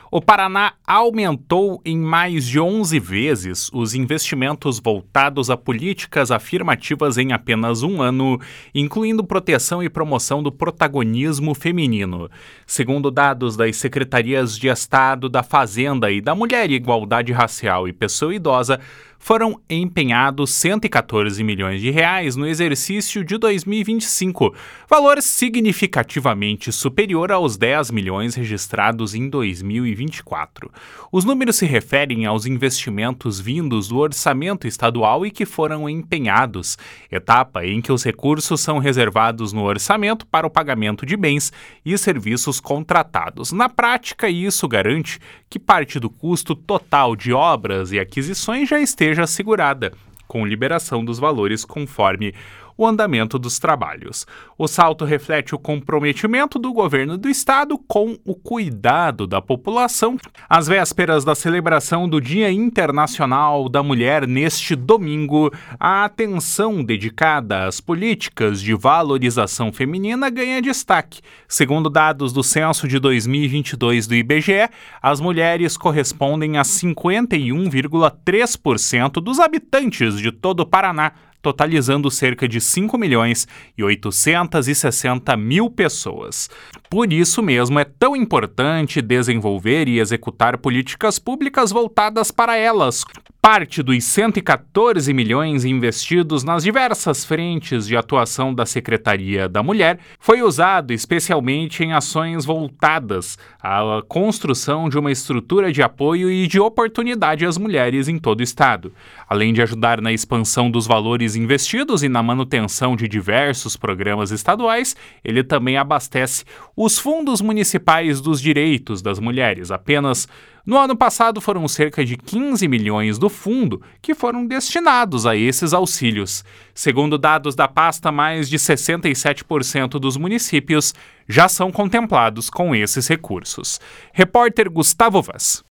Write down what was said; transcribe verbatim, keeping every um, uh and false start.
O Paraná aumentou em mais de onze vezes os investimentos voltados a políticas afirmativas em apenas um ano, incluindo proteção e promoção do protagonismo feminino. Segundo dados das Secretarias de Estado da Fazenda e da Mulher e Igualdade Racial e Pessoa Idosa, foram empenhados cento e quatorze milhões de reais no exercício de dois mil e vinte e cinco, valor significativamente superior aos dez milhões registrados em dois mil e vinte e quatro. Os números se referem aos investimentos vindos do orçamento estadual e que foram empenhados, etapa em que os recursos são reservados no orçamento para o pagamento de bens e serviços contratados. Na prática, isso garante que parte do custo total de obras e aquisições já esteja assegurada, com liberação dos valores conforme o andamento dos trabalhos. O salto reflete o comprometimento do governo do estado com o cuidado da população. Às vésperas da celebração do Dia Internacional da Mulher neste domingo, a atenção dedicada às políticas de valorização feminina ganha destaque. Segundo dados do censo de dois mil e vinte e dois do I B G E, as mulheres correspondem a cinquenta e um vírgula três por cento dos habitantes de todo o Paraná, totalizando cerca de cinco milhões e oitocentos e sessenta mil pessoas. Por isso mesmo é tão importante desenvolver e executar políticas públicas voltadas para elas. Parte dos cento e quatorze milhões investidos nas diversas frentes de atuação da Secretaria da Mulher foi usado especialmente em ações voltadas à construção de uma estrutura de apoio e de oportunidade às mulheres em todo o estado. Além de ajudar na expansão dos valores investidos e na manutenção de diversos programas estaduais, ele também abastece os fundos municipais dos direitos das mulheres. Apenas no ano passado foram cerca de quinze milhões do fundo que foram destinados a esses auxílios. Segundo dados da pasta, mais de sessenta e sete por cento dos municípios já são contemplados com esses recursos. Repórter Gustavo Vaz.